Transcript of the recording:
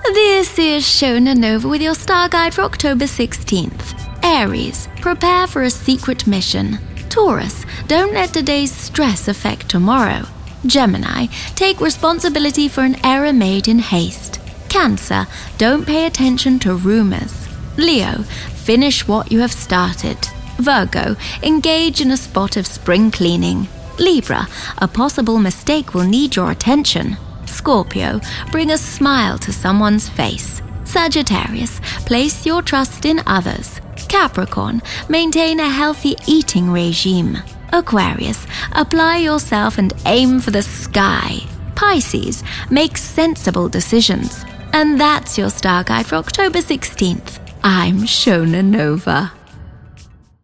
This is Shona Nova with your star guide for October 16th. Aries, prepare for a secret mission. Taurus, don't let today's stress affect tomorrow. Gemini, take responsibility for an error made in haste. Cancer, don't pay attention to rumors. Leo, finish what you have started. Virgo, engage in a spot of spring cleaning. Libra, a possible mistake will need your attention. Scorpio, bring a smile to someone's face. Sagittarius, place your trust in others. Capricorn, maintain a healthy eating regime. Aquarius, apply yourself and aim for the sky. Pisces, make sensible decisions. And that's your star guide for October 16th. I'm Shona Nova.